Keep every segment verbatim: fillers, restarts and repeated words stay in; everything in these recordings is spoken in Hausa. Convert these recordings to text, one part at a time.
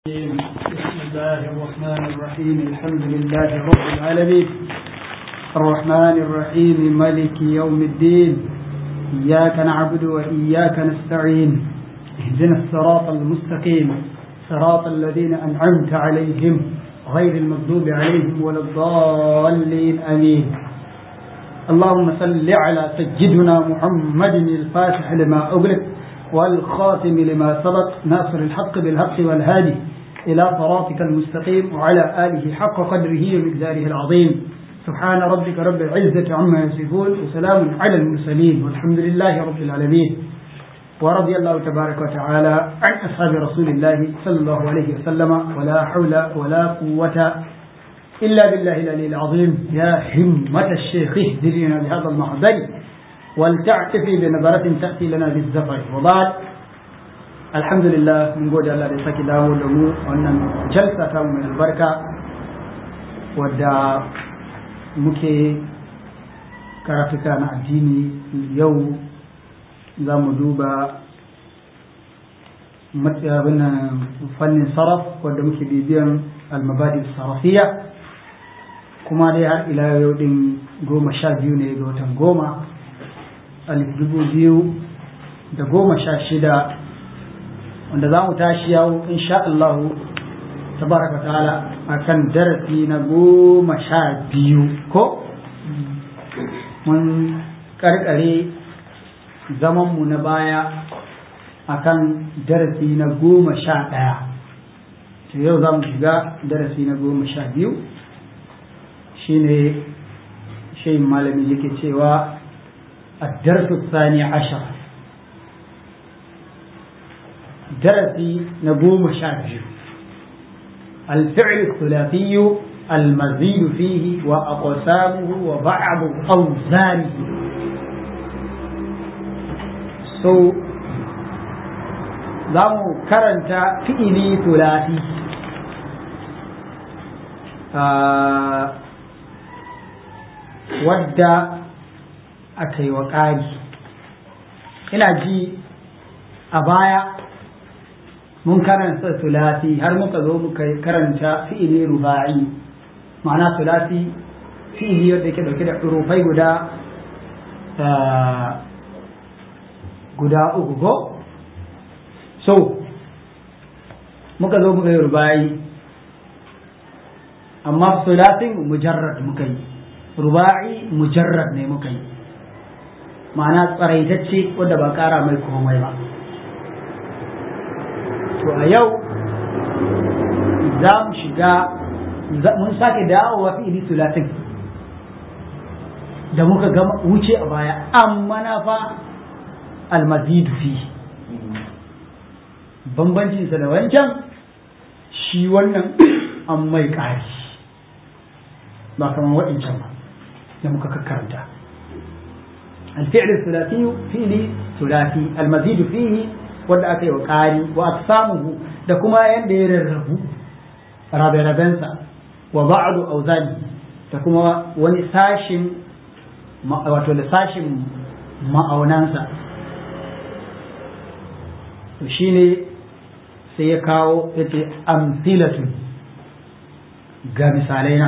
بسم الله الرحمن الرحيم الحمد لله رب العالمين الرحمن الرحيم مالك يوم الدين إياك نعبد وإياك نستعين اهدنا الصراط المستقيم صراط الذين أنعمت عليهم غير المغضوب عليهم ولا الضالين آمين اللهم صل على سيدنا محمد الفاتح لما أغلق والخاتم لما سبق ناصر الحق بالحق والهادي إلى صراطك المستقيم وعلى آله حق قدره ومقداره العظيم سبحان ربك رب العزة عما يصفون وسلام على المرسلين والحمد لله رب العالمين ورضي الله تبارك وتعالى عن أصحاب رسول الله صلى الله عليه وسلم ولا حول ولا قوة إلا بالله العلي العظيم يا همة الشيخ اهدنا بهذا المحضر ولتعتفي بنظرة تأتي لنا بالزفر وبعد الحمد لله من قول الله لساك داود ومو وأن جلسة من البركة ودى مكي كرافتان الديني اليوم ذا مدوبة متابنا فن صرف ودى مكي بيبيان المبادئ الصرفية كما لها إلى يوم قوم شابيون يوم قوم alif dubu biyu da goma sha shida wanda za mu tashi yau insha Allah tabaraka ta'ala akan darasi na goma sha biyu ko mun karkare zaman mu na baya akan darasi na goma sha ɗaya to yau za mu shiga darasi na goma sha biyu shine shi malami yake cewa الدرس الثاني عشر درسي نقوم شابه الفعل الثلاثي المزيد فيه وأقسامه وبعض أوزانه so zamu karanta fi'ili thulathi wadda aka yi wa ƙari ina ji a baya mun karanta sulasi har muka zo muka karanta fi'ili ruba'i ma'ana sulasi fi'ili wanda yake dauke da hurufai guda guda uku ko so muka zo muka yi ruba'i amma sulasin mujarrad muka yi ruba'i mujarrad ne muka yi ma'ana tsaraitacce wadda ba ƙara mai komai ba to a yau za mu shiga mun sake dawowa fi'ili sulatin da muka ga wuce a baya amma na fa almazidu fi bambancinsa da wancan shi wannan an mai ƙari ba kamar waɗancan ba da muka karanta الفعل الثلاثي فعل ثلاثي المزيد فيه والأكي وقاري وأقسامه دكما يندير الربو رابع ربنسا وبعض أوزانه دكما ونساشم وتلساشم ما أونانسا وشيني سيكاو يتي أمثلة قامسالينا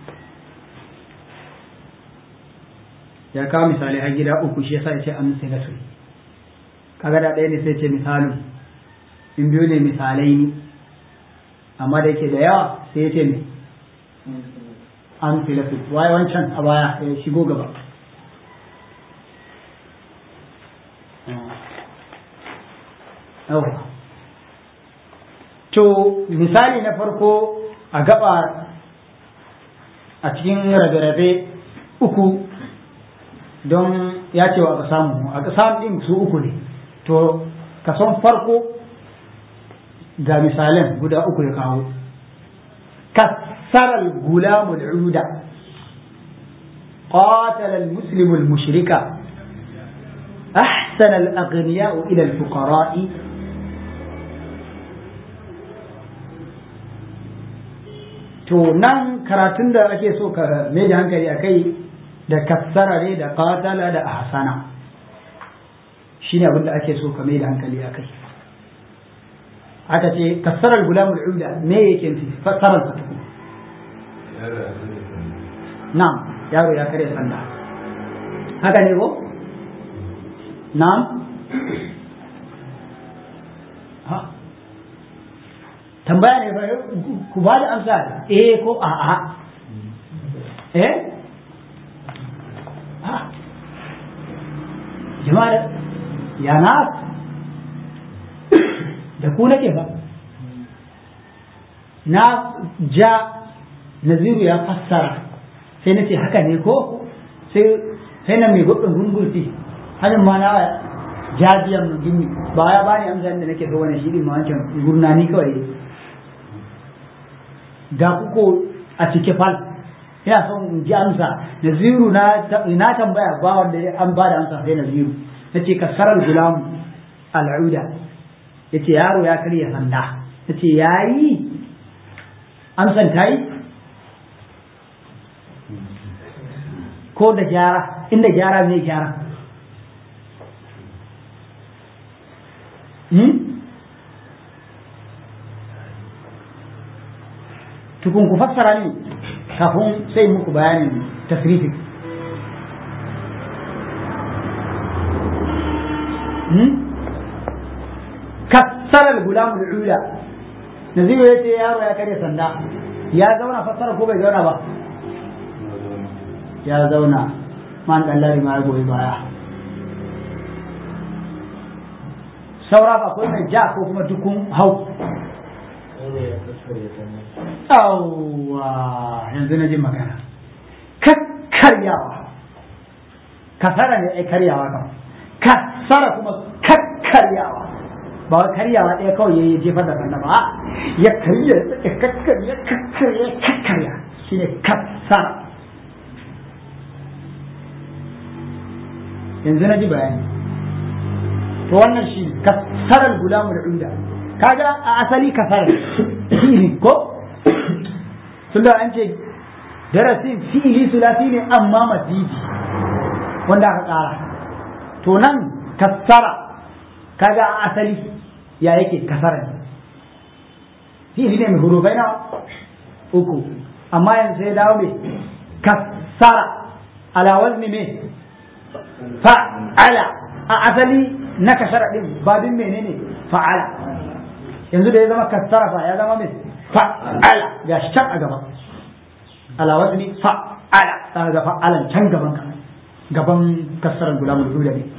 ya kawo misali har gida uku shi yasa ya ce amsilatu kaga da ɗaya ne sai ce misalun in biyu ne misalai ne amma da yake da yawa sai ya ce ne amsilatu waye wancan a baya ya shigo gaba to misali na farko a gaba a cikin rabe-rabe uku don ya ce wa aka samu aka samu ɗin su uku ne to kason farko ga misalan guda uku ya kawo kassarar gulamul uda قاتل المسلم المشرك أحسن الأغنياء إلى الفقراء to nan karatun da ake so ka mai da hankali a kai da kassara ne da qatala da ahsana shine abin da ake so ka mai da hankali a kai aka ce kassarar gulamul uda me yake nufi fassarar sa na'am yaro ya karya sanda haka ne ko na'am ha tambaya ne fa ku ba da amsa eh ko a'a eh ha jama'a ya na da ku nake ba na ja naziru ya fassara sai nace haka ne ko sai sai na mai gudun gungurti hannun ma na jajiyan gini ba ya bani amsa da nake so wani shi din ma wancan gurnani kawai ga kuko a cike fal ina son in ji amsa naziru na na tambaya ba wanda an ba da amsa sai naziru nace kasaral gulam al'uda yace yaro ya karya sanda yace yayi amsan tayi ko da gyara inda gyara ne gyara hmm tukun ku fassara ni kafin sai muku bayanin tasrifin hmm kassarar gulamul ula naziru ya ce yaro ya karya sanda ya zauna fassara ko bai zauna ba ya zauna man dallari ma ya goyi baya saura ba ko mai ja ko kuma dukun hau awwa yanzu na ji magana kakkaryawa kasara ne ai karyawa kan kasara kuma kakkaryawa ba wai karyawa ɗaya kawai ya jefar da sanda ba ya karya ya kakkarya kakkarya kakkarya shine kasara yanzu na ji bayani to wannan shi kasarar gulamu da inda kaga a asali kasarar fi'ili ko tunda an ce darasin fi'ili sulasi ne amma mazidi wanda aka tsara to nan kasara kaga a asali ya yake kasara ne fi'ili ne mai hurufai na uku amma yanzu sai dawo mai kasara ala wazni mai fa'ala a asali na kasara din babin menene fa'ala yanzu da ya zama kasara fa ya zama mai fa'ala ga shi can a gaba ala wazni fa'ala ta ga fa'alan can gaban ka gaban kasarar gulamul ula ne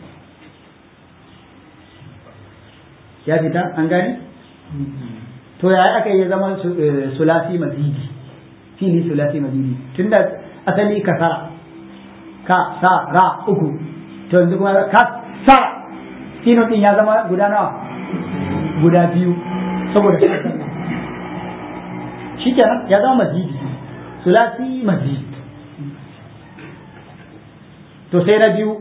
ya fita an gani to ya aka yi zama sulasi mazidi fili sulasi mazidi tunda asali kasara ka sa ra uku to yanzu kuma ka sa sino din ya zama guda nawa guda biyu saboda shi kenan ya zama mazidi sulasi mazid to sai na biyu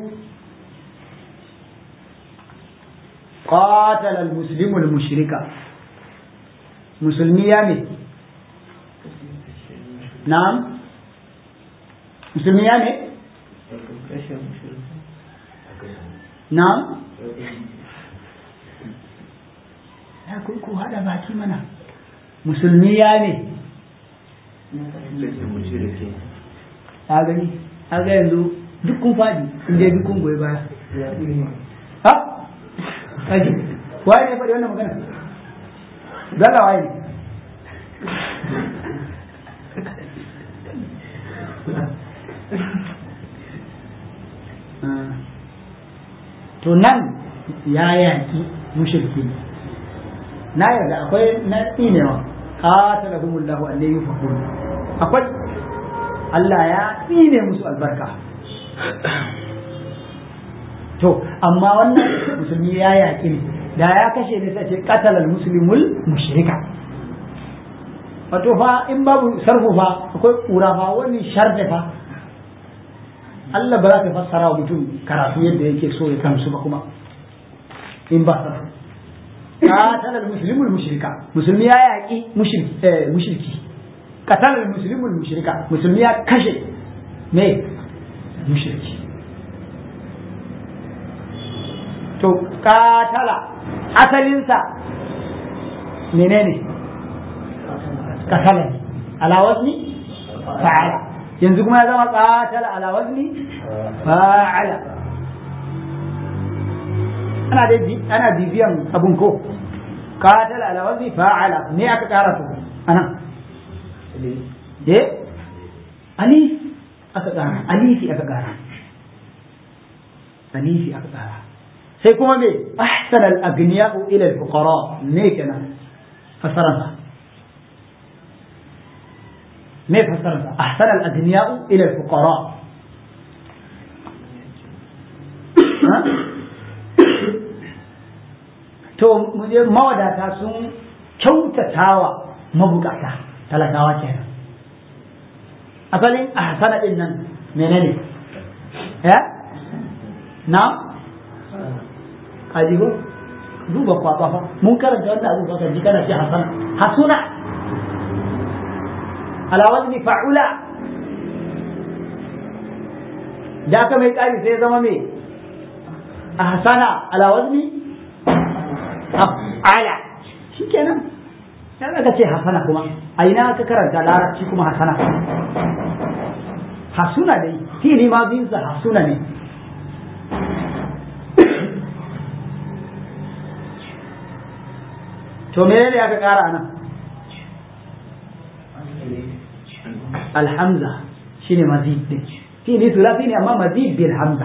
qatala al-muslimu al-mushrika musulmi ya ne na'am musulmi ya ne na'am ya ku hada baki mana musulmi ya ne a gani a ga yanzu duk kun fadi inda duk kun goyi baya ha kaji waye ne faɗi wannan magana dalla waye ne to nan ya yaki mushriki ne na yarda akwai na tsinewa qatalahumullahu alladhi yufakun akwai Allah ya tsine musu albarka to amma wannan musulmi ya yaki ne da ya kashe ne sai ce qatalal muslimul mushrika wato fa in babu sarfu fa akwai kura fa wani sharfe fa Allah ba za ka fassara wa mutum karatu yadda yake so ya kamsu ba kuma in ba sarfu qatalal muslimul mushrika musulmi ya yaki mushriki eh mushriki qatalal muslimul mushrika musulmi ya kashe me mushriki to qatala asalinsa menene qatala ala wazni fa'ala yanzu kuma ya zama qatala ala wazni fa'ala ana dai ana bibiyan abun ko qatala ala wazni fa'ala ne aka kara su anan eh alif aka kara alifi aka kara alifi aka kara sai kuma me ahsana al-aghniya'u ila al-fuqara ne kenan fasaransa me fasaransa ahsana al-aghniya'u ila al-fuqara to mawadata sun kyautatawa mabukata talakawa kenan asalin ahsana din nan menene ya na kaji ko duba kwakwa fa mun karanta wannan abu ka ji kana ce hasana hasuna ala wazni fa'ula da ka mai kari sai zama me ahsana ala wazni af'ala shikenan sai ka ce hasana kuma a ina ka karanta larabci kuma hasana hasuna dai fili ma bin sa hasuna ne to me ne aka kara nan alhamza shine mazid din fili sulafi ne amma mazid bil hamza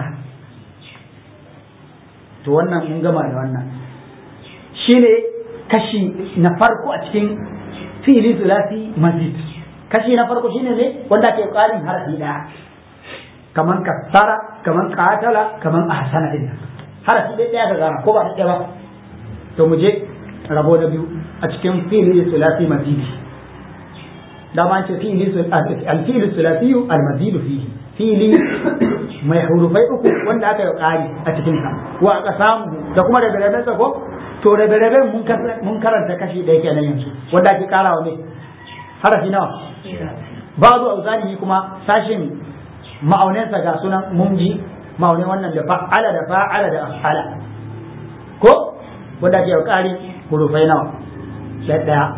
to wannan mun gama da wannan shine kashi na farko a cikin fili sulafi mazid kashi na farko shine ne wanda ke ƙarin harafi daya kaman kasara kaman qatala kaman ahsana din harafi daya ka gana ko ba daya ba to mu je rabo da biyu a cikin fili sulafi mazidi da ma ce fili al-fili sulafi al-mazid fihi fili mai hurufai uku wanda aka yi ƙari a cikin sa wa aka samu da kuma da biraben sa ko to da biraben mun karanta kashi ɗaya kenan yanzu wanda ake karawa ne harafi nawa babu auzani kuma sashin ma'aunansa ga sunan munji ma'aunin wannan da fa'ala da fa'ala da af'ala ko wanda ke ƙari hurufai nawa ɗaya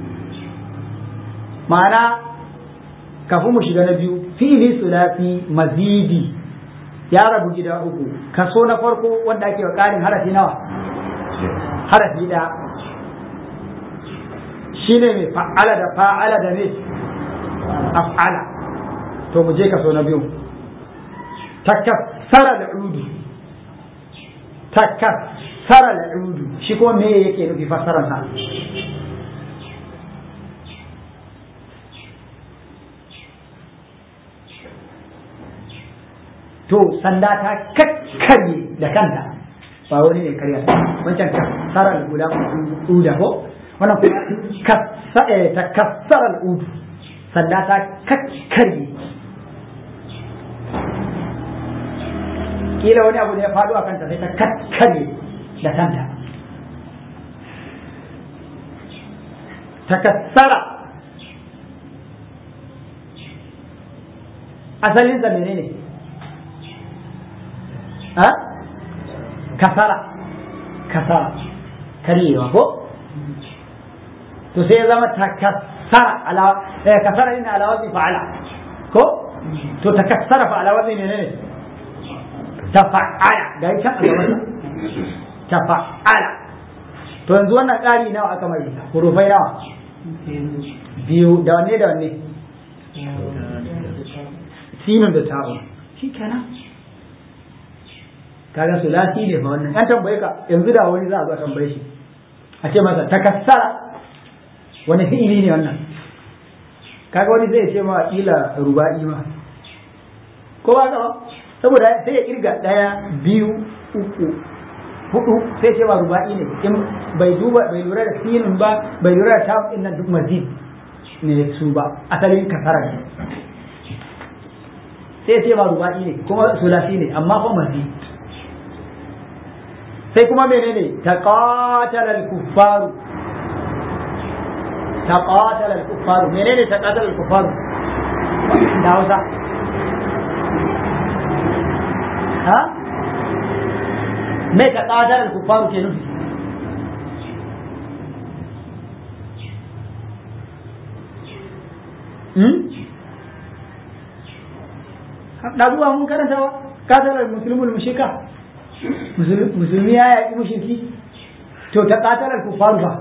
ma'ana kafin mu shiga na biyu fi'ili sulafi mazidi ya rabu gida uku kaso na farko wanda ake ƙarin harafi nawa harafi ɗaya shine mai fa'ala da fa'ala da ne af'ala to mu je kaso na biyu takassara da udu takassara da udu shi ko me yake nufi fassarar sa to sanda ta kakkarye da kanta ba wani ne karya wancan kassara da guda uda ko wannan kuma ta kassara al'udu sanda ta kakkarye kila wani abu da ya faɗo a kanta sai ta kakkarye da kanta ta kassara asalin sa menene ne ha kasara kasara karyewa ko to sai ya zama takassara ala eh kasara ina ala wazi fa'ala ko to takassara fa ala wazi ne ne tafa'ala ga ita a gaban tafa'ala to yanzu wannan ƙari nawa aka mai hurufai nawa biyu da wanne da wanne sinun da ta'u shikenan kaga sulasi ne fa wannan an tambaye ka yanzu da wani za a zo tambaye shi a ce masa takassara wani fi'ili ne wannan kaga wani zai ce ma ila ruba'i ma ko ba ka saboda sai ya kirga daya biyu uku hudu sai ce ma ruba'i ne in bai duba bai lura da sinin ba bai lura da ta'un din nan duk mazid ne su ba asalin kasara ne sai ce ma ruba'i ne kuma sulasi ne amma fa mazid sai kuma menene taqatala al-kuffaru taqatala al-kuffaru menene taqatala al-kuffaru da Hausa ha me taqatala al-kuffaru ke nufi ɗazuwa mun karanta wa katalar musulmul mushika musulmi ya yaƙi mushiki to ta katalar kufaru ba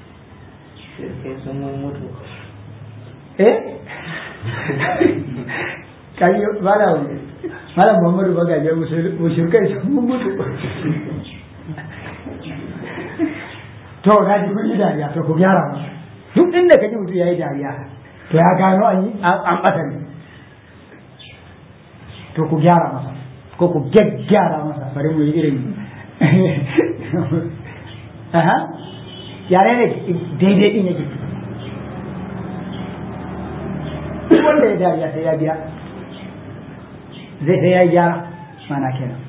eh kai malam malam Muhammadu bagaje mushrikai sun mutu to ga ji kun yi dariya to ku gyara masa duk inda kaji mutu yayi dariya to ya gano an yi an bata ne to ku gyara masa ko ku gyaggyara masa bari mu yi irin aha yare ne daidai din yake wanda ya dariya sai ya biya zai sai ya gyara mana kenan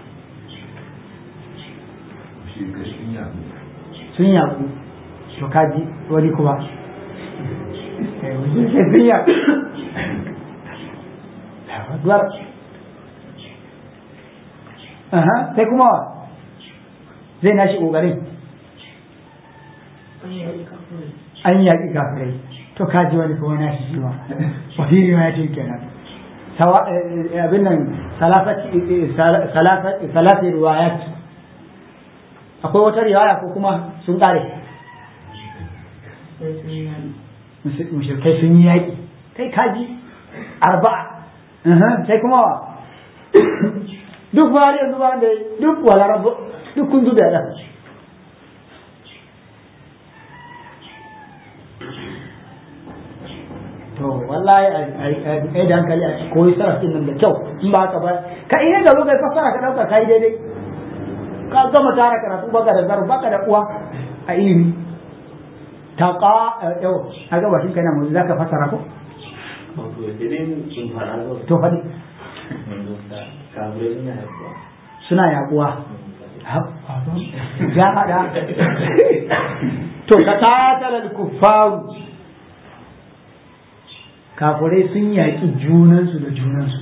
sun yaku to kaji wani kuma sun yaku duwar aha sai kuma zai nashi ƙoƙarin an yaƙi kafirai to kaji wani kuma nashi shi ma wafiri ma ya ce kenan abin nan salafin ruwayat akwai wata riwaya ko kuma sun ƙare mushrikai sun yi yaƙi kai kaji arba'a sai kuma wa duk ba yanzu ba da duk wala rabu duk kun zube da to wallahi ai da hankali a koyi sarrafin nan da kyau in ba haka ba ka iya da lokacin fassara ka dauka kai daidai ka gama tara karatu baka da zaru baka da uwa a ilimi taqa yau a ga bashin kana mu zaka fassara ko to fadi suna yakuwa ya hada to ka tatala kuffaru kafirai sun yaƙi junansu da junansu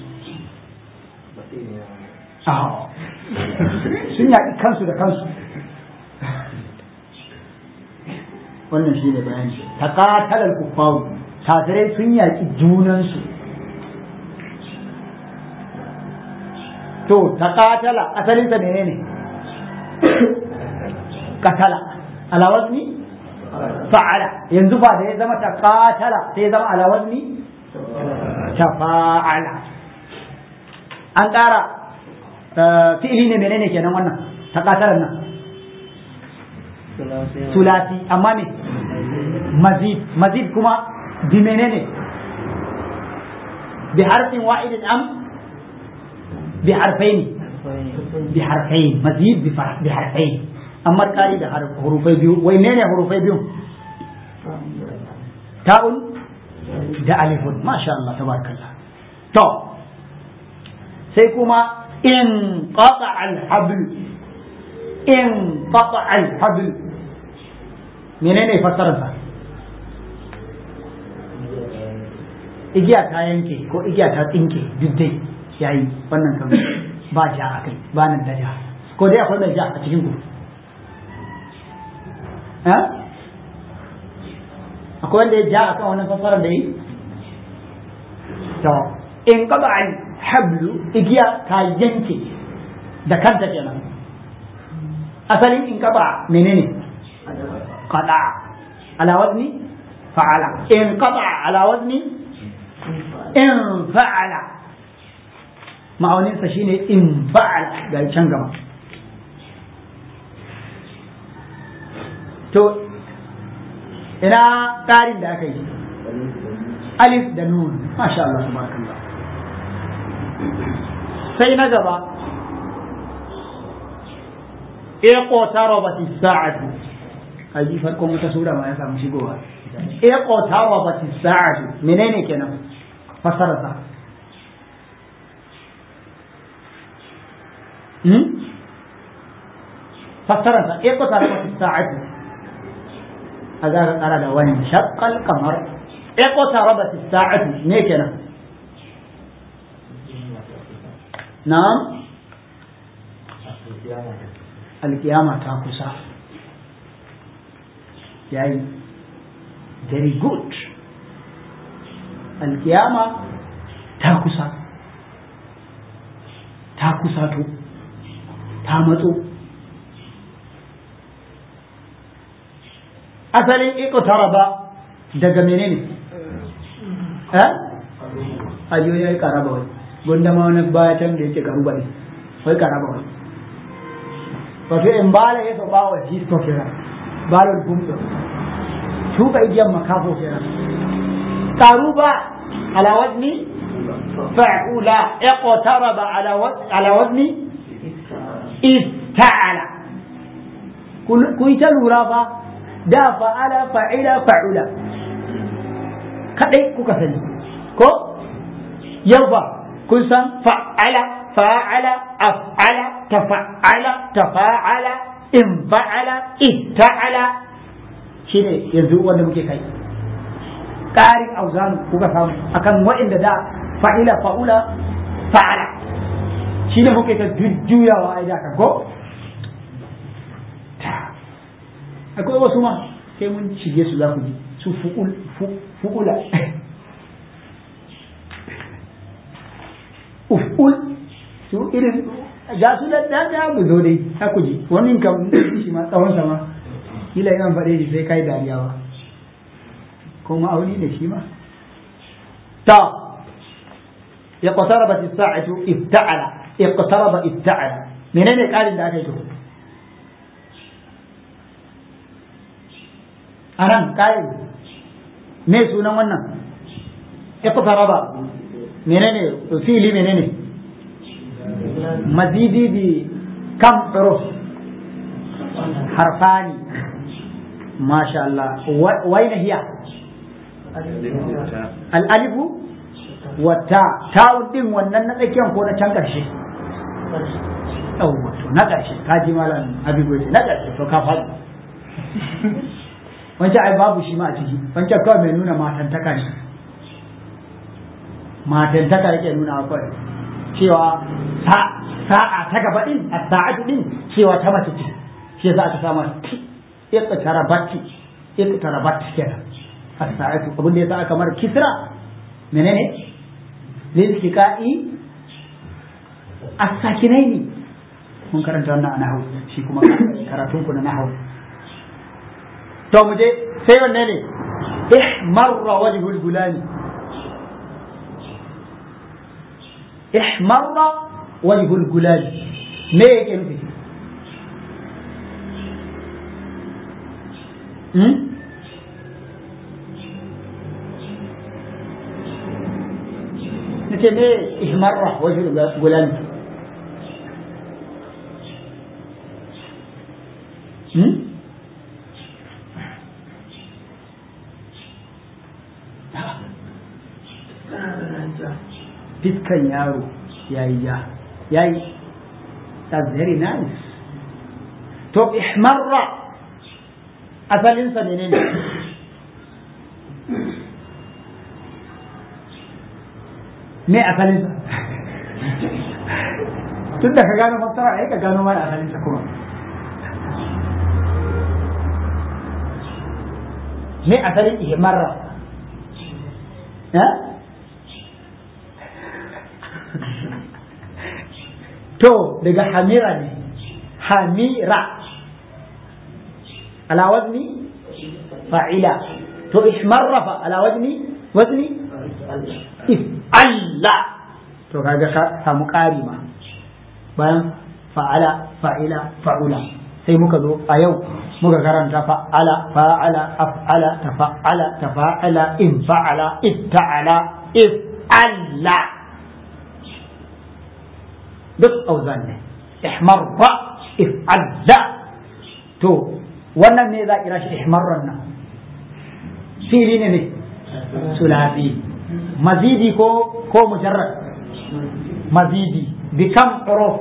sun yaƙi kansu da kansu wannan shi ne bayani ta katalar kuffaru kafirai sun yaƙi junansu to ta katala asalinsa ne ne katala alawazni fa'ala yanzu ba da ya zama ta katala sai ya zama alawazni tafa'ala an ƙara fi'ili ne menene kenan wannan ta katalar nan sulasi amma ne mazid mazid kuma bi menene bi harfin wa'idin am bi harfaini bi harfain mazid bi harfain amma kari da hurufai biyu wai menene hurufai biyu ta'un da alifun masha Allah tabarakallah to sai kuma in qata al-habl in qata al-habl menene fasararsa igiya ta yanke ko igiya ta tsinke duk dai yayi wannan kan ba ja akai ba nan da ja ko dai akwai mai ja a cikin ku eh akwai wanda ya ja akan wannan fasarar da yi to in qada al hablu igiya ta yanke da kanta kenan asalin in qada menene qada ala wazni fa'ala in qada ala wazni in fa'ala ma'auninsa shine in fa'ala ga can gaba to ina ƙarin da aka yi alif da nun masha Allah subhanakallah sai na gaba iqtarabat as-sa'atu aji farkon wata sura ma ya samu shigowa iqtarabat as-sa'atu menene kenan fasararsa hmm fasararsa iqtarabat as-sa'atu aga kara da wani shaqqal qamar iqtarabat as-sa'atu ne kenan na'am al-qiyama ta kusa yayi very good alkiyama ta kusa ta kusato ta matso asalin iqtaraba daga menene eh ajo yayi karaba wai gonda ma wani baya can da yake karuba ne wai karaba wai wato in bala ya so bawa jisto kenan balon gumdo tuka idiyan makafo kenan karuba ala wazni fa'ula iqtaraba ala wazni ala wazni ista'ala kun ta lura fa da fa'ala fa'ila fa'ula kadai kuka sani ko yau fa kun san fa'ala fa'ala af'ala tafa'ala tafa'ala in fa'ala itta'ala shine yanzu wanda muke kai ƙarin auzanu kuka samu akan wa'inda da fa'ila fa'ula fa'ala shine muke ta jujjuyawa ai da kan ko akwai wasu ma sai mun shige su za ku ji su fu'ul fu'ula uf'ul su irin ga su da da mu zo dai ta ku ji wannan kam shi ma tsawon sama kila yan faɗe shi sai kai dariya ba ko ma auni da shi ma ta ya qatarabat as-sa'atu ibta'ala iqtaraba ibta'ala menene ƙarin da aka yi to anan ƙari me sunan wannan iqtaraba menene fili menene mazidi bi kam huruf harfani masha Allah waina hiya al-alifu wa ta ta'un din wannan na tsakiyan ko na can karshe yawwa to na karshe ka ji malam habibu na karshe to ka faɗi wancan ai babu shi ma a ciki wancan kawai mai nuna matantaka ne matantaka yake nuna kawai cewa sa'a ta gaba din a sa'atu din cewa ta mace ce shi za ta sama iqtarabati iqtarabati kenan as-sa'atu abin da yasa aka mar kisra menene liltiqa'i as-sakinaini mun karanta wannan a nahwu shi kuma karatun ku na nahwu to mu je sai wanne ne ihmarra wajhul gulani ihmarra wajhul gulani me yake nufi hmm nace me ihmarra wajhul gulani hmm fiskan yaro yayi ja yayi that's very nice to ihmarra asalin sa menene me asalin sa tun da ka gano fassara ai ka gano mana asalin sa kuma me asalin ihmarra eh to daga hamira ne hamira ala wazni fa'ila to ihmarra fa ala wazni wazni if'alla to kaga ka samu ƙari ma bayan fa'ala fa'ila fa'ula sai muka zo a yau muka karanta fa'ala fa'ala af'ala tafa'ala tafa'ala in fa'ala ifta'ala if'alla duk auzan ne ihmarra if'alla to wannan ne za a kira shi ihmarran nan fili ne ne sulasi mazidi ko ko mujarrad mazidi bikam huruf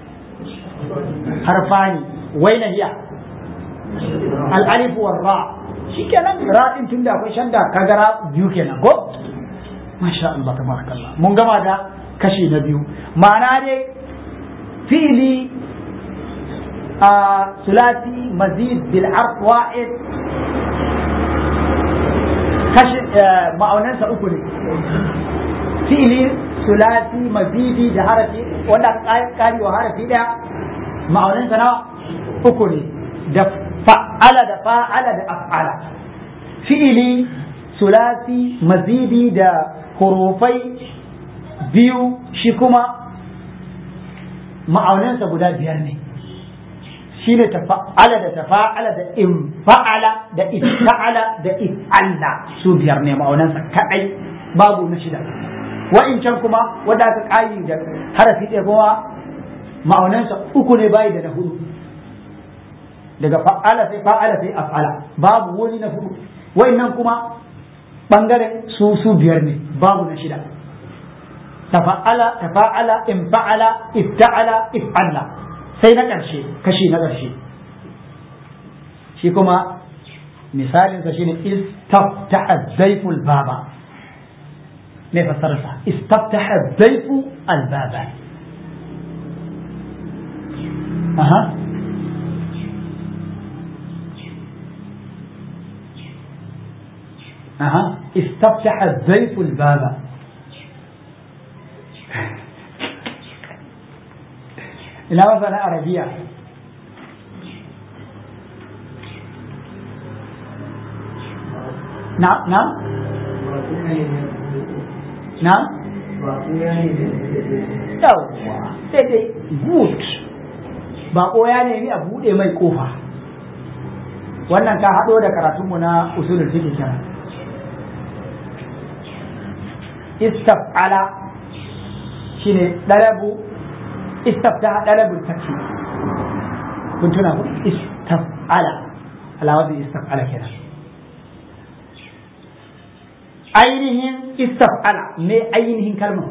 harfani waina hiya al alif wal ra shikenan ra din tunda akwai shanda kaga ra biyu kenan ko masha Allah tabarakallah mun gama da kashi na biyu ma'ana dai فيلي آه ثلاثي مزيد بالعرض واحد kashi ma'aunansa uku ne fi'ili sulasi mazidi da harafi wanda aka kari wa harafi daya ma'aunansa nawa uku ne da fa'ala da fa'ala da af'ala fi'ili sulasi mazidi da hurufai biyu shi kuma ma'aunansa guda biyar ne shi ne tafa'ala da tafa'ala da infa'ala da ifta'ala da if'alla su biyar ne ma'aunansa kadai babu na shida wa'incan kuma wanda aka kayi da harafi ɗaya kuma ma'aunansa uku ne bayi da na hudu daga fa'ala sai fa'ala sai af'ala babu wani na hudu wa'innan kuma bangaren su su biyar ne babu na shida tafa'ala tafa'ala infa'ala ifta'ala if'alla sai na ƙarshe kashi na ƙarshe shi kuma misalinsa shine istaftaha zaiful baba me fassararsa istaftaha zaifu albaba aha aha istaftaha zaifu albaba ina wasa na arabiya na na na yawwa sai dai good ba koya ne ni a buɗe mai kofa wannan ka haɗo da karatunmu na usulul fiqh kenan istaf'ala shine dalabu istaftaha dalabul fath kun tuna ku istaf'ala ala wazi istaf'ala kenan ainihin istaf'ala me ainihin kalmar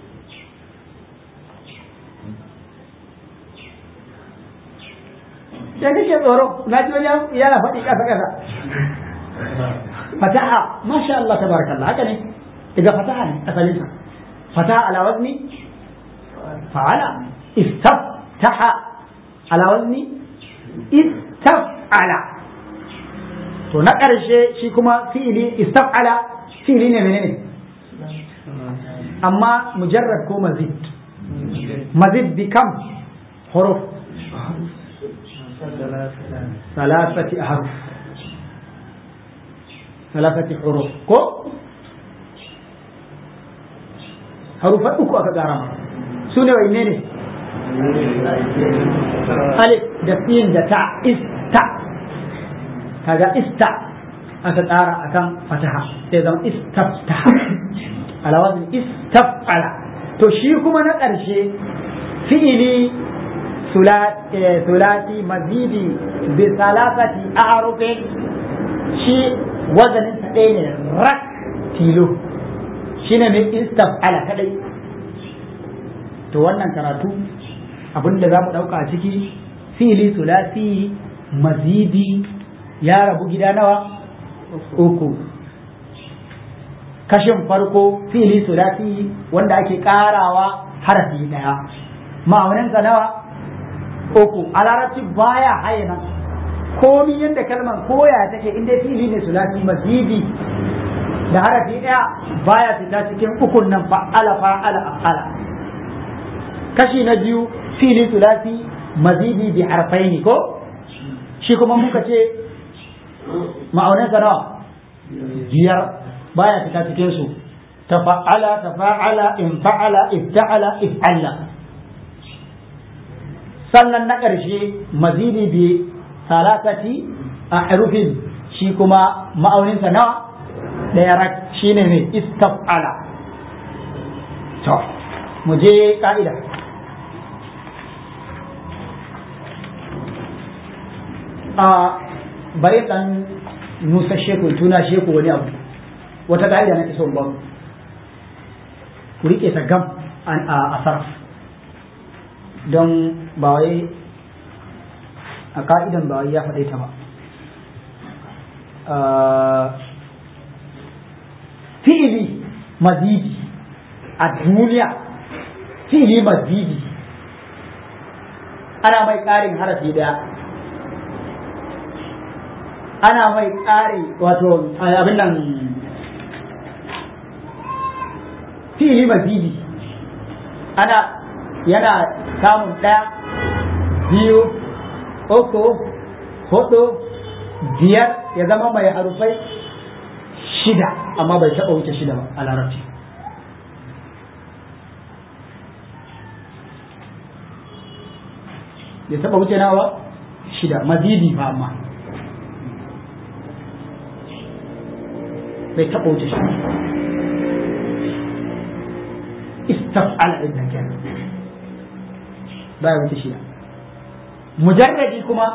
da kake tsoro na ji wani yana faɗi ƙasa ƙasa fataha masha Allah tabarakallah haka ne daga fataha ne asalinsa fataha ala wazni fa'ala istaftaha ala wazni istaf'ala to na ƙarshe shi kuma fi'ili istaf'ala fi'ili ne menene amma mujarrad ko mazid mazid bi kam huruf ثلاثة أحرف ثلاثة حروف كو حروف أكو أكدارما سنة وإنيني ألف دفين دتا استا كذا استا أكدارا أكام فتحة إذا استفتح على وزن استفعل تشيكم أنا أرشي فإلي ثلاثي مزيدي بثلاثة أعرف شيء وزن سدين رك تيلو شيء من استفعل كذي to wannan karatu abin da za mu ɗauka a ciki fili sulasi mazidi ya rabu gida nawa uku kashin farko fili sulasi wanda ake ƙarawa harafi ɗaya ma'auninsa nawa uku a larabci baya haye nan komi yadda kalmar koya take inda fili ne sulasi mazidi da harafi ɗaya baya fita cikin ukun nan fa'ala fa'ala af'ala kashi na biyu fili sulasi mazidi bi harfaini ko shi kuma muka ce ma'aunin sa nawa biyar baya fita cikin su tafa'ala tafa'ala in fa'ala ifta'ala if'ala sannan na ƙarshe mazidi bi salatati a harufin shi kuma ma'auninsa nawa ɗaya rak shi ne mai istaf'ala to mu je ƙa'ida a bari ɗan nusa sheku tuna sheku wani abu wata ƙa'ida na son ba ku riƙe ta gam a sarf don ba wai a ka'idan ba wai ya faɗe ta ba fi'ili mazidi a duniya fi'ili mazidi ana mai ƙarin harafi ɗaya ana mai ƙari wato abin nan fi'ili mazidi ana yana samun ɗaya biyu uku hudu biyar ya zama mai harufai shida amma bai taɓa wuce shida ba a larabci. ya taɓa wuce nawa shida mazidi ba amma bai taɓa wuce shida. istaf'ala idan kenan baya wuce shida. mujarradi kuma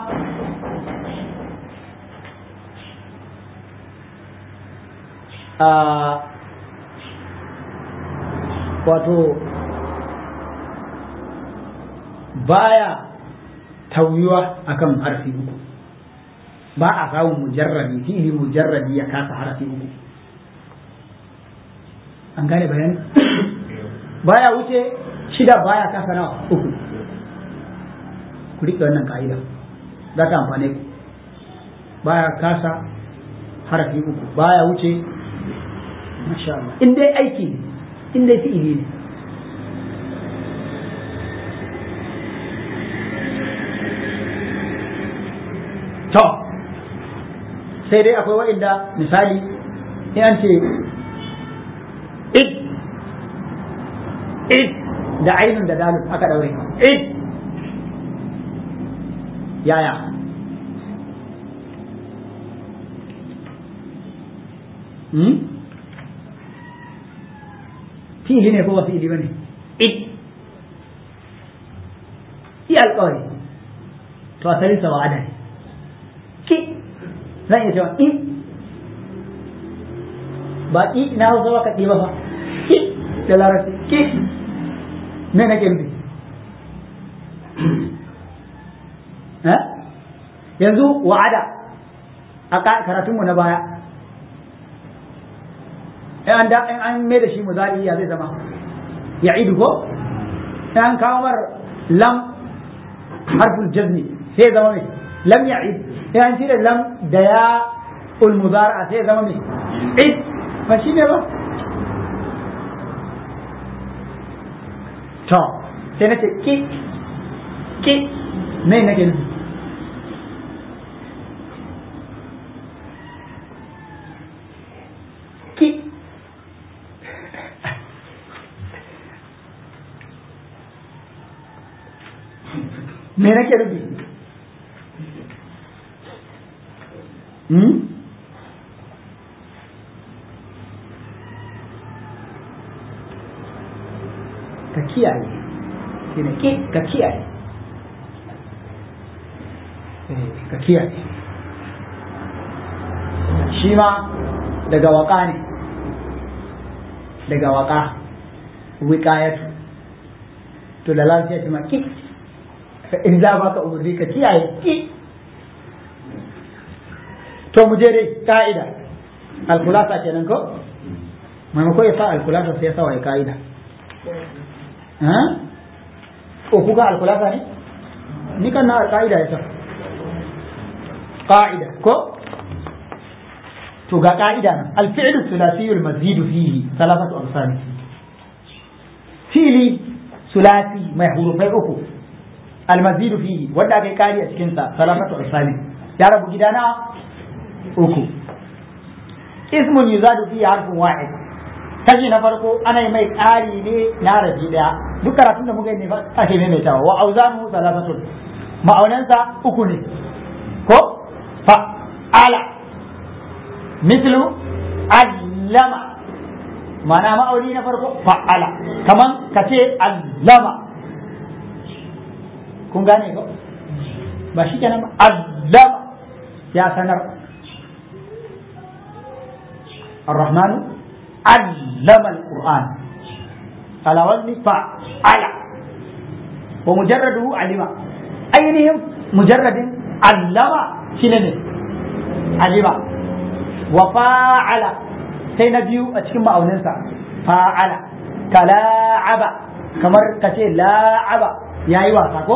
a wato baya tauyuwa akan harfi uku, ba a samun mujarradi fi'ili mujarradi ya kasa harfi uku. an gane bayani baya wuce shida baya kasa nawa uku. ku riƙe wannan ka'ida za ta amfane ku. baya kasa harafi uku baya wuce masha Allah in dai aiki ne in dai fi'ili ne. to sai dai akwai wa'inda misali in an ce id id da ainun da dalil aka daure id yaya hmm fi'ili ne ko ba fi'ili bane id i alƙawari to asalin sa wa'ada ne ki zan iya cewa i ba i na hausa ba ka ɗiba ba ki da larabci ki me nake nufi yanzu wa'ada a karatunmu na baya in an da in an mai da shi muzari ya zai zama ya idu ko in an kawo mar lam harful jazmi sai zama mai lam ya id in an cire lam da ya ul muzara sai zama mai id ba shi ne ba to sai na ce ki ki me nake nufi ki me nake nufi hmm ka kiyaye shi ne ki ka kiyaye ka kiyaye shi ma daga waka ne daga waka wiqayatu to da lafiya shi ma ki in za baka umarni ka kiyaye ki to mu je dai ka'ida alkulasa kenan ko maimako ya sa alkulasa sai ya sa wa ka'ida ko kuka alkulasa ne ni kan na ka'ida ya sa ka'ida ko to ga ka'ida nan alfi'lu thulathiyul mazidu fihi thalathatu amsal fi'li sulasi mai hurufai uku almazidu fihi wanda aka yi kari a cikin sa thalathatu amsal ya rabu gidana uku ismun yuzadu fihi harfun wahid kashi na farko ana yi mai ƙari ne na rabi daya duk karatun da muka yi ne ake maimaitawa wa auzanu salafatun ma'aunansa uku ne ko fa ala mislu allama ma'ana ma'auni na farko fa'ala kaman ka ce allama kun gane ko ba shi kenan allama ya sanar الرحمن علم القرآن على وزن فعل ومجرده علم أينهم مجرد علم شنو علم وفاعل سينبيو أتكلم أو ننسى فاعل كلاعب كمر كتير لاعب يا أيوة ساكو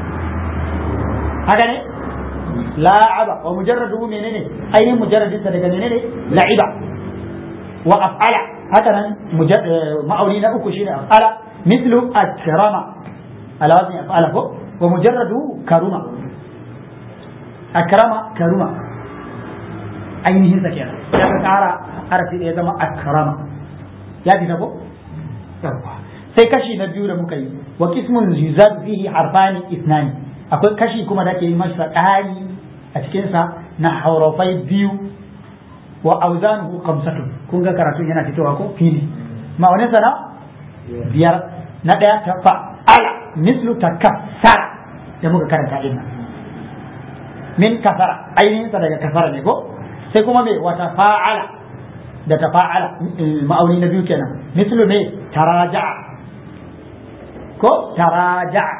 هكذا لاعب ومجرده منين أين مجرد سنة منين لعب وأفعل haka nan ma'auni na uku shine af'ala mithlu akrama ala wazni af'ala ko wa mujarradu karuma akrama karuma ainihin sa kenan ya ka kara harafi da ya zama akrama ya fita ko sai kashi na biyu da muka yi wa qismun yuzad fihi harfani ithnani akwai kashi kuma da ke yi masa ƙari a cikin sa na harafai biyu wa auzanuhu khamsatun kun ga karatun yana fitowa ko fili ma'aunin sa na biyar na daya ta fa'ala mislu takassara da muka karanta din nan min kasara ainihin sa daga kasara ne ko sai kuma me wata fa'ala da tafa'ala ma'auni na biyu kenan mislu me taraja'a ko taraja'a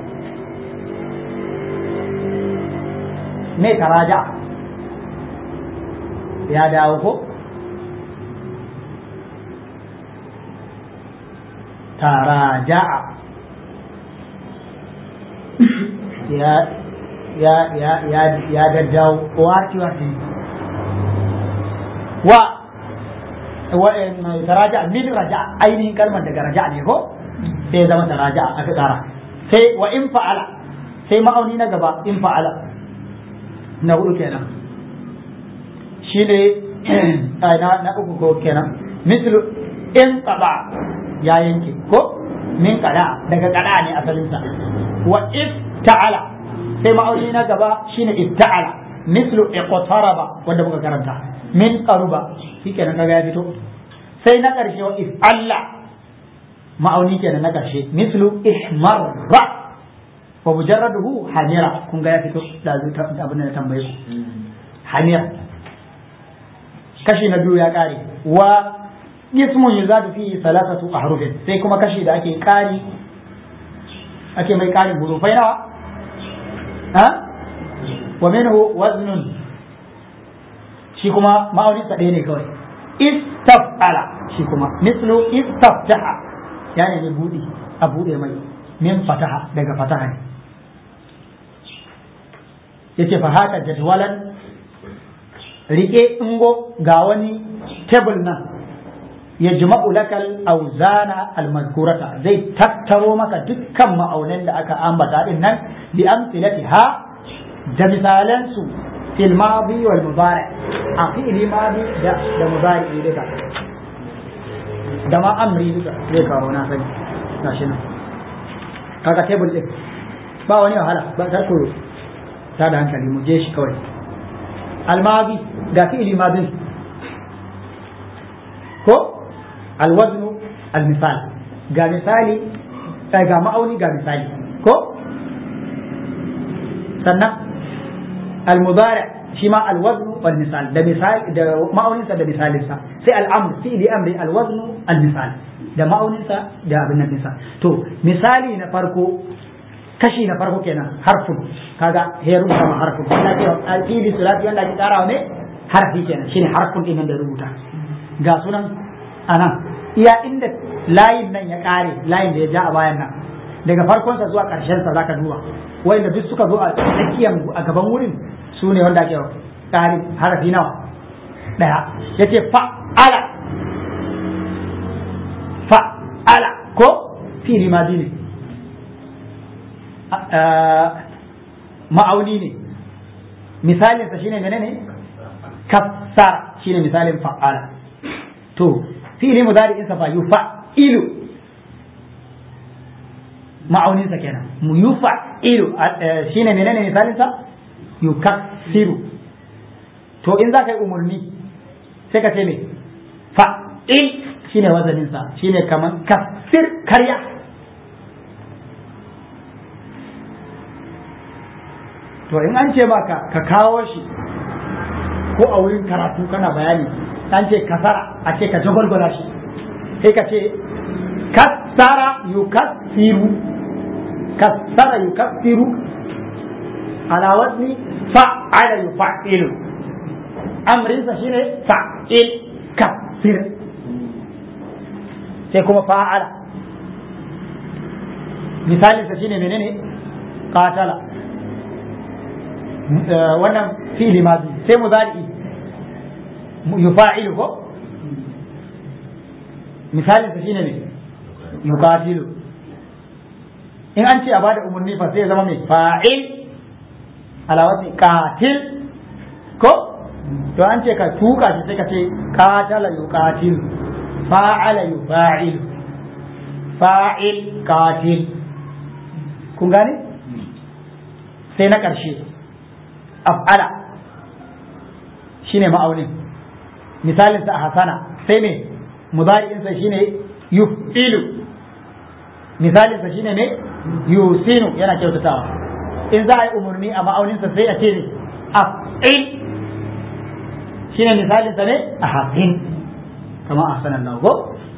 me taraja'a ya dawo ko taraja'a ya ya ya ya ya daddawo wati wati wa wa taraja'a min raja'a ainihin kalmar daga raja'a ne ko sai zama taraja'a aka tsara sai wa in fa'ala sai ma'auni na gaba in fa'ala na hudu kenan shi ne na uku ko kenan mislu in qada ya yanke ko min qada daga qada ne asalinsa wa ifta'ala sai ma'auni na gaba shine ifta'ala mislu iqtaraba wanda muka karanta min qaruba shikenan kaga ya fito sai na karshe wa if'alla ma'auni kenan na karshe mislu ihmarra wa mujarraduhu hamira kun ga ya fito da abin da tambaye ku hamira kashi na biyu ya kare wa ismun yuzadu fi salasatu ahrufin sai kuma kashi da ake kari ake mai kari hurufai nawa ha wa minhu waznun shi kuma ma'aunin sa ɗaya ne kawai istaf'ala shi kuma mislu istaftaha yani ne budi a bude mai min fataha daga fataha ne yace fa haka jadwalan rike ingo ga wani table nan ya jima'u lakal auzana almazkurata zai tattaro maka dukkan ma'aunan da aka ambata din nan bi amsilatiha da misalan su fil madi wal mudari a fi'li madi da da mudari duka da ma amri duka zai kawo na sani gashi nan kaga table din ba wani wahala ba ta koyo ta da hankali mu je shi kawai الماضي ده فعل ماضي كو الوزن المثال جا مثالي جا مأوني جا مثالي كو سنة المضارع شما الوزن والمثال ده مثال ده مأوني ده مثال لسا في الأمر فعل أمر الوزن المثال ده مأوني ده ابن المثال تو مثالي نفرقو kashi na farko kenan harfun kaga he rubuta ma harfun wanda ke alfili sulati wanda ke karawa ne harfi kenan shine harfun din da rubuta ga sunan anan iya inda layin nan ya kare layin da ya ja a bayan nan daga farkon sa zuwa karshen sa zaka duba wanda duk suka zo a tsakiyar a gaban wurin su ne wanda ke kare harfi nawa daya yace fa'ala fa'ala ko fili madi ne ma'auni ne misalinsa shine menene kassara shine misalin fa'ala to fi'li mudari'in sa fa yufa'ilu ma'aunin sa kenan mu yufa'ilu shine menene misalin sa yukassiru to in zaka yi umurni sai ka ce me fa'il shine wazanin sa shine kaman kassir karya to in an ce maka ka kawo shi ko a wurin karatu kana bayani an ce kasara a ce ka jagwalgwala shi sai ka ce kassara yukassiru kassara yukassiru ala wazni fa'ala yufa'ilu amrinsa shine fa'il kassir sai kuma fa'ala misalinsa shine menene qatala wannan fi'li madi sai mudari yufa'ilu ko misalin sa shine ne yuqatilu in an ce a bada umarni fa sai ya zama mai fa'il ala wazni qatil ko to an ce ka tuka shi sai ka ce qatala yuqatilu fa'ala yufa'il fa'il qatil kun gane sai na ƙarshe af'ala shine ma'aunin misalin sa a hasana sai ne mudari'in sa shine yuf'ilu misalin sa shine ne yusinu yana kyautatawa in za a yi umarni a ma'aunin sa sai a ce ne af'il shine misalin sa ne a hasin kama ahsanan lahu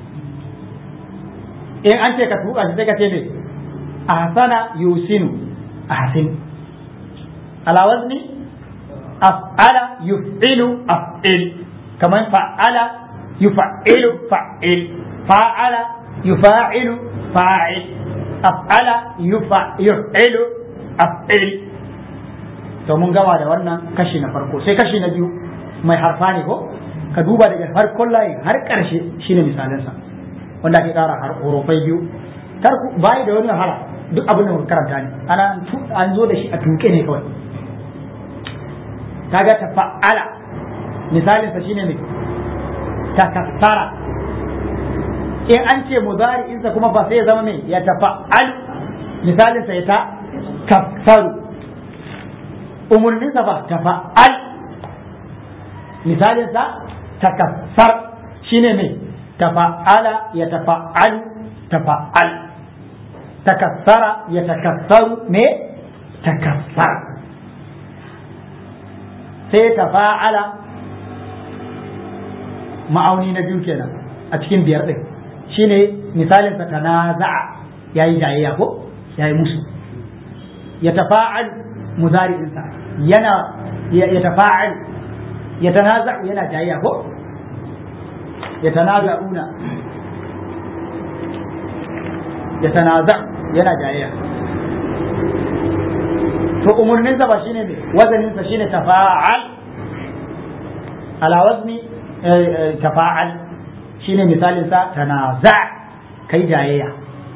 in an ce ka tuka shi sai ka ce ne ahsana yusinu ahsin ala wazni af'ala yuf'ilu af'il kaman fa'ala yuf'ilu fa'il fa'ala yufa'ilu fa'il af'ala yuf'ilu af'il to mun gama da wannan kashi na farko sai kashi na biyu mai harfa ne ko ka duba daga farkon layi har karshe shine misalansa wanda ake kara har hurufai biyu kar ku bai da wani wahala duk abin da muka karanta ne ana an zo da shi a tuke ne kawai kaga tafa'ala misalin sa shine ne takassara in an ce mudari'in sa kuma ba sai ya zama me ya tafa'al misalin sa ya ta kassaru umurnin sa ba tafa'al misalin sa takassar shine me tafa'ala ya tafa'al tafa'al takassara ya takassaru me takassar sai tafa'ala ma'auni na biyu kenan a cikin biyar din shine misalin sa tanaza'a yayi jayayya ko yayi musu ya tafa'al mudari'in sa yana ya tafa'al ya tanaza'u yana jayayya ko ya tanaza'una ya tanaza'u yana jayayya to umurnin sa ba shine ne wazanin sa shine tafa'al ala wazni tafa'al shine misalin sa tanaza kai jayayya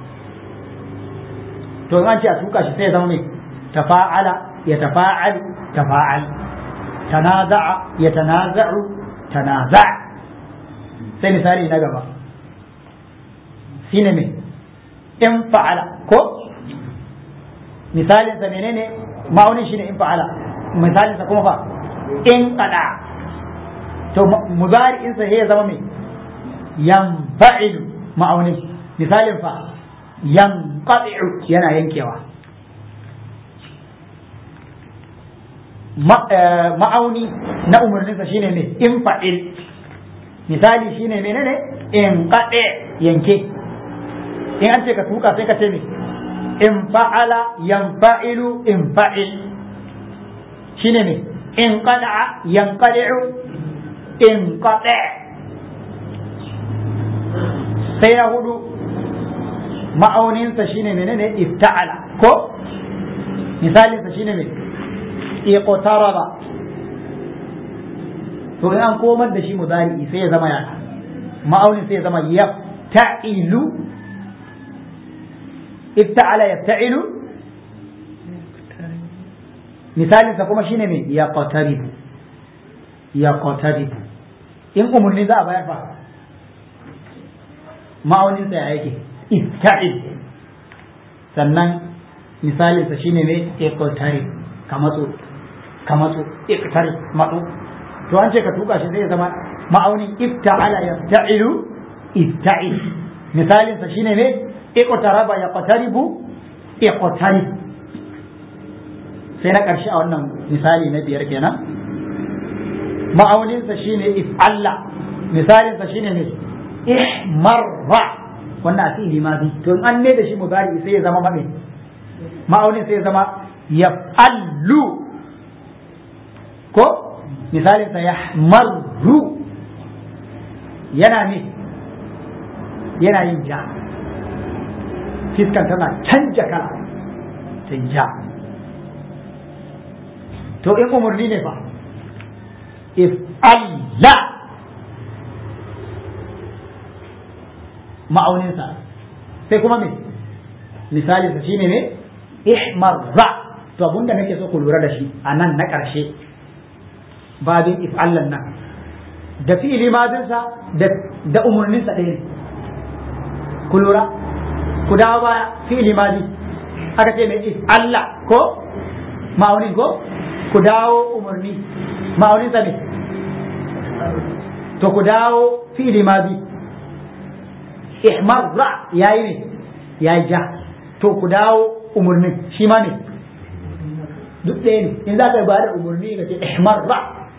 to in an ce a tuka shi sai ya zama mai tafa'ala ya tafa'al tafa'al tanaza'a ya tanaza'u tanaza sai misali na gaba shine mai in fa'ala ko misalin sa menene ma'aunin shine in fa'ala misalin sa kuma fa in qada to mudari'in sa ya zama mai yanfa'ilu ma'aunin misalin fa yanqati'u yana yankewa ma'auni na umarnin sa shine mai in fa'il misali shine menene in qadi yanke in an ce ka tuka sai ka ce me in fa'ala yanfa'ilu in fa'il shine me in qada'a yanqadi'u in qada' sai na hudu ma'auninsa shine menene ifta'ala ko misalinsa shine me iqtaraba to in an komar da shi mudari sai ya zama ya ma'aunin sai ya zama yafta'ilu ifta'ala yafta'ilu misalinsa kuma shine me yaqtaribu yaqtaribu in umurni za a bayar fa ma'auninsa ya yake ifta'il sannan misalinsa shine me iqtarib ka matso ka matso iqtarib matso to an ce ka tuka shi zai zama ma'aunin ifta'ala yafta'ilu ifta'il misalinsa shine me iqtaraba yaqtaribu iqtarib sai na ƙarshe a wannan misali na biyar kenan ma'auninsa shine if'alla misalinsa shine ne ihmarra wannan asili ma bi to an ne da shi mudari sai ya zama mabe ma'aunin sai ya zama yaf'allu ko misalinsa yahmarru yana ne yana yin ja fiskan tana canja kala ta ja to in umarni ne fa if Allah ma'auninsa sai kuma me misali sa shine ne ihmarra to abunda nake so ku lura da shi a nan na ƙarshe babin if'allan nan da fi'ili madinsa da da umurninsa ɗaya ne ku lura ku dawo baya fi'ili madi aka ce mai if'alla ko ma'aunin ko ku dawo umurni ma'auninsa ne to ku dawo fi'ili madi ihmarra yayi ne yayi ja to ku dawo umurnin shi ma ne duk ɗaya ne in za ka yi ba da umurni ka ce ihmarra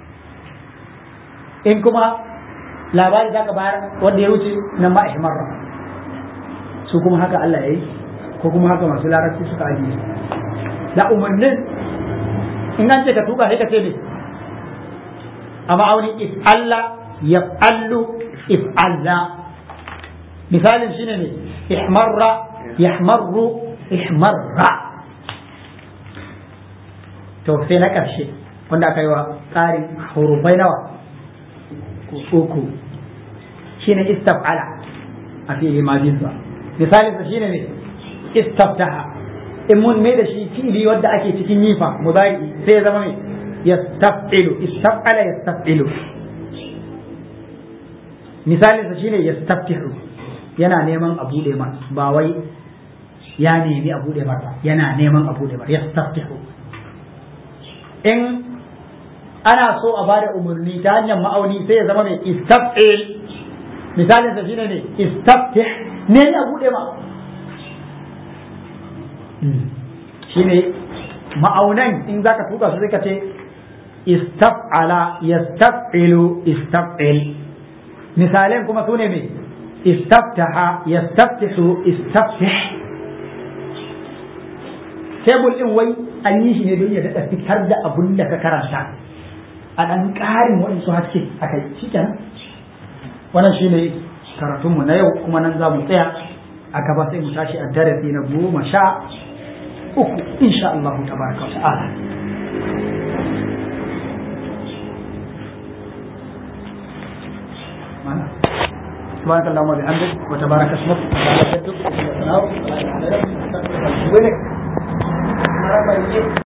in kuma labari za ka bayar wanda ya wuce nan ma ihmarra su kuma haka Allah ya yi ko kuma haka masu larabci suka ajiye da umarnin in an ce ka tuka sai ka ce ne a ma'aunin if Allah ya allu if Allah misalin shine ne ihmarra yahmarru ihmarra to sai na ƙarshe wanda aka yi wa tsarin hurufai nawa uku shine istaf'ala a fi'ili madin sa misalin sa shine ne istaftaha in mun mai da shi fi'ili wanda ake cikin yifa mudari sai ya zama mai yastaf'ilu istaf'ala yastaf'ilu misalin sa shine yastaftihu yana neman a bude ma ba wai ya nemi a bude ba yana neman a bude ba yastaftihu in ana so a bada umarni ta hanyar ma'auni sai ya zama mai istaf'il misalin sa shine ne istaftih ne ya bude ma shine ma'aunan in zaka tuka su sai ka ce istaf'ala yastaf'ilu istaf'il misalan kuma sune me istaftaha yastaftihu istaftih tebul din wai an yi shi ne don ya daɗa fitar da abun da ka karanta a ɗan ƙarin waɗansu haske a kai shi kenan wannan shi ne karatunmu na yau kuma nan za mu tsaya a gaba sai mu tashi a darasi na goma sha uku insha Allah tabaraka wa ta'ala mana سبحانك اللهم وبحمدك وتبارك اسمك وتعالى جدك وسلام عليك